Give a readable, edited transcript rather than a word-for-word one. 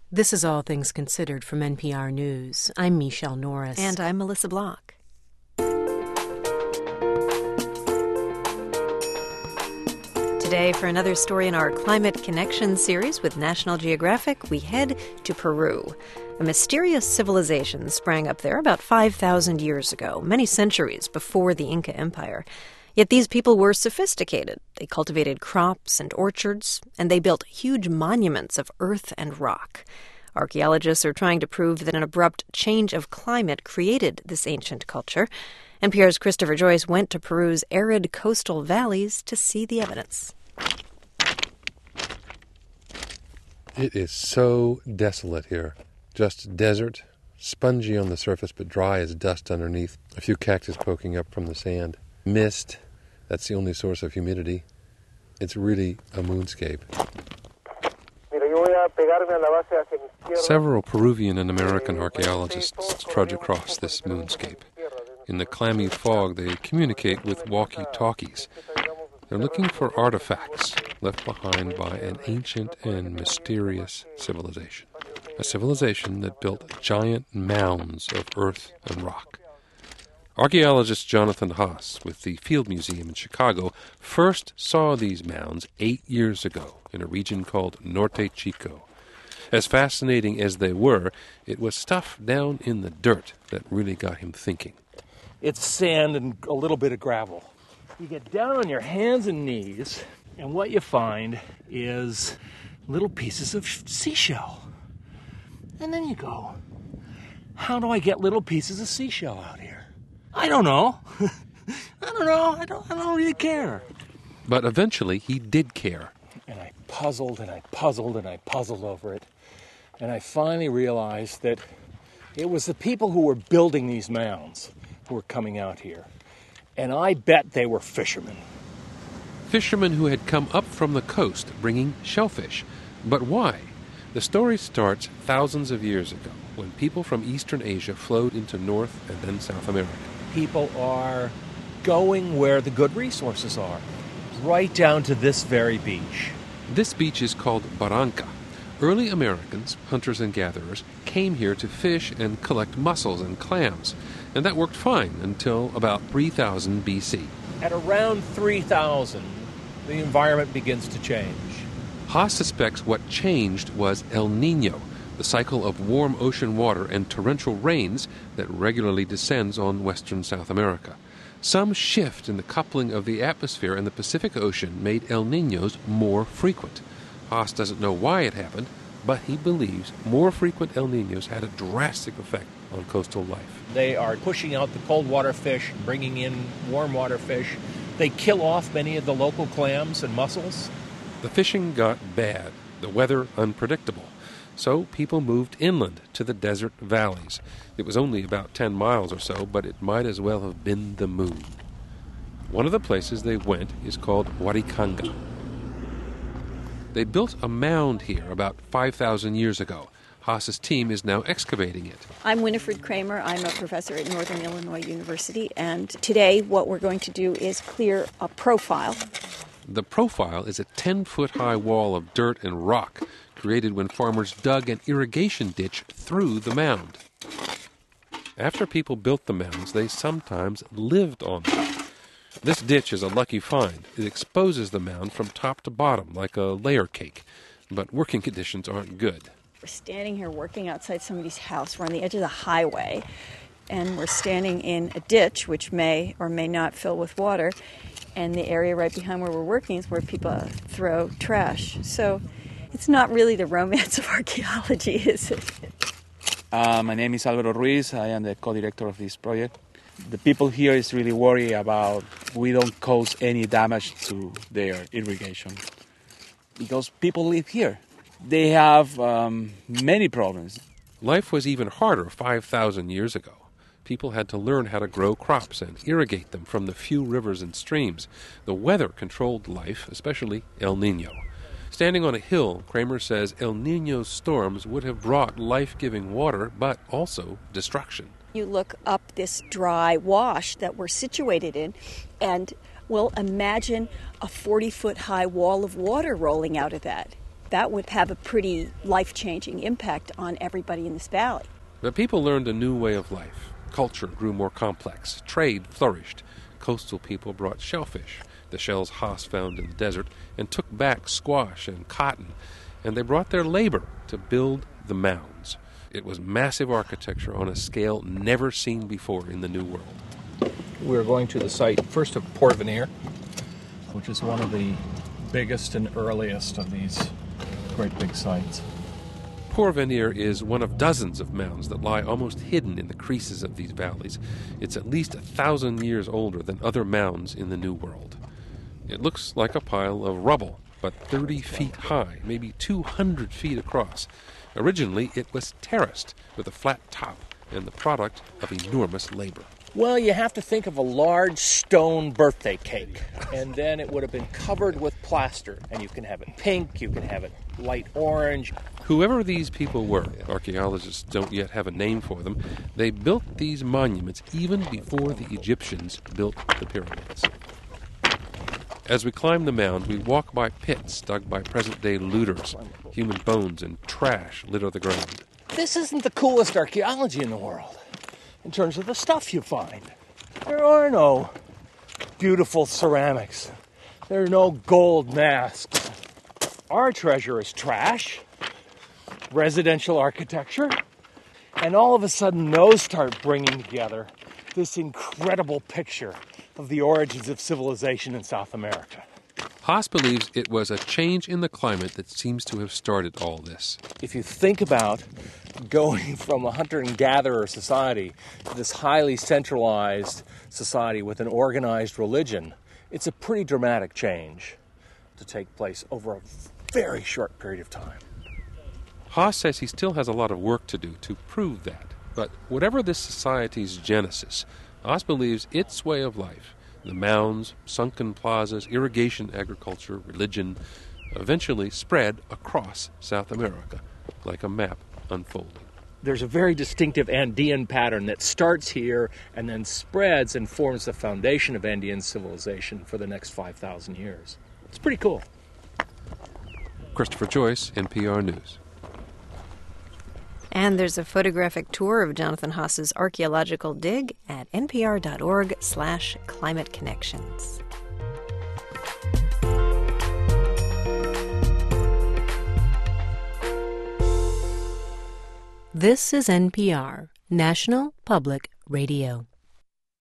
This is All Things Considered from NPR News. I'm Michelle Norris. And I'm Melissa Block. Today, for another story in our Climate Connection series with National Geographic, we head to Peru. A mysterious civilization sprang up there about 5,000 years ago, many centuries before the Inca Empire. Yet these people were sophisticated. They cultivated crops and orchards, and they built huge monuments of earth and rock. Archaeologists are trying to prove that an abrupt change of climate created this ancient culture. NPR's Christopher Joyce went to Peru's arid coastal valleys to see the evidence. It is so desolate here. Just desert, spongy on the surface but dry as dust underneath. A few cactus poking up from the sand. Mist, that's the only source of humidity. It's really a moonscape. Several Peruvian and American archaeologists trudge across this moonscape. In the clammy fog, they communicate with walkie-talkies. They're looking for artifacts left behind by an ancient and mysterious civilization. A civilization that built giant mounds of earth and rock. Archaeologist Jonathan Haas with the Field Museum in Chicago first saw these mounds 8 years ago in a region called Norte Chico. As fascinating as they were, it was stuff down in the dirt that really got him thinking. It's sand and a little bit of gravel. You get down on your hands and knees, and what you find is little pieces of seashell. And then you go, how do I get little pieces of seashell out here? I don't know. I don't really care. But eventually he did care. And I puzzled and I puzzled and I puzzled over it. And I finally realized that it was the people who were building these mounds who were coming out here. And I bet they were fishermen. Fishermen who had come up from the coast bringing shellfish. But why? The story starts thousands of years ago when people from Eastern Asia flowed into North and then South America. People are going where the good resources are, right down to this very beach. This beach is called Barranca. Early Americans, hunters and gatherers, came here to fish and collect mussels and clams, and that worked fine until about 3000 BC. At around 3000, the environment begins to change. Haas suspects what changed was El Niño, the cycle of warm ocean water and torrential rains that regularly descends on western South America. Some shift in the coupling of the atmosphere and the Pacific Ocean made El Niños more frequent. Haas doesn't know why it happened, but he believes more frequent El Niños had a drastic effect on coastal life. They are pushing out the cold water fish, bringing in warm water fish. They kill off many of the local clams and mussels. The fishing got bad, the weather unpredictable. So people moved inland to the desert valleys. It was only about 10 miles or so, but it might as well have been the moon. One of the places they went is called Huaricanga. They built a mound here about 5,000 years ago. Haas's team is now excavating it. I'm Winifred Kramer. I'm a professor at Northern Illinois University, and today what we're going to do is clear a profile. The profile is a 10-foot-high wall of dirt and rock created when farmers dug an irrigation ditch through the mound. After people built the mounds, they sometimes lived on them. This ditch is a lucky find. It exposes the mound from top to bottom like a layer cake, but working conditions aren't good. We're standing here working outside somebody's house. We're on the edge of the highway, and we're standing in a ditch which may or may not fill with water, and the area right behind where we're working is where people throw trash. So it's not really the romance of archaeology, is it? My name is Alvaro Ruiz. I am the co-director of this project. The people here is really worried about we don't cause any damage to their irrigation because people live here. They have many problems. Life was even harder 5,000 years ago. People had to learn how to grow crops and irrigate them from the few rivers and streams. The weather controlled life, especially El Niño. Standing on a hill, Kramer says El Niño's storms would have brought life-giving water, but also destruction. You look up this dry wash that we're situated in, and well, imagine a 40-foot high wall of water rolling out of that. that would have a pretty life-changing impact on everybody in this valley. But people learned a new way of life. Culture grew more complex. Trade flourished. Coastal people brought shellfish, the shells Haas found in the desert, and took back squash and cotton, and they brought their labor to build the mounds. It was massive architecture on a scale never seen before in the New World. We're going to the site first of Porvenir, which is one of the biggest and earliest of these great big sites. Porvenir is one of dozens of mounds that lie almost hidden in the creases of these valleys. It's at least 1,000 years older than other mounds in the New World. It looks like a pile of rubble, but 30 feet high, maybe 200 feet across. Originally, it was terraced with a flat top and the product of enormous labor. Well, you have to think of a large stone birthday cake, and then it would have been covered with plaster. And you can have it pink, you can have it light orange. Whoever these people were, archaeologists don't yet have a name for them, they built these monuments even before the Egyptians built the pyramids. As we climb the mound, we walk by pits dug by present-day looters. Human bones and trash litter the ground. This isn't the coolest archaeology in the world in terms of the stuff you find. There are no beautiful ceramics. There are no gold masks. Our treasure is trash, residential architecture, and all of a sudden those start bringing together this incredible picture of the origins of civilization in South America. Haas believes it was a change in the climate that seems to have started all this. If you think about going from a hunter and gatherer society to this highly centralized society with an organized religion, it's a pretty dramatic change to take place over a very short period of time. Haas says he still has a lot of work to do to prove that. But whatever this society's genesis, Haas believes its way of life, the mounds, sunken plazas, irrigation agriculture, religion, eventually spread across South America like a map unfolding. There's a very distinctive Andean pattern that starts here and then spreads and forms the foundation of Andean civilization for the next 5,000 years. It's pretty cool. Christopher Joyce, NPR News. And there's a photographic tour of Jonathan Haas's archaeological dig at npr.org/climateconnections. This is NPR, National Public Radio.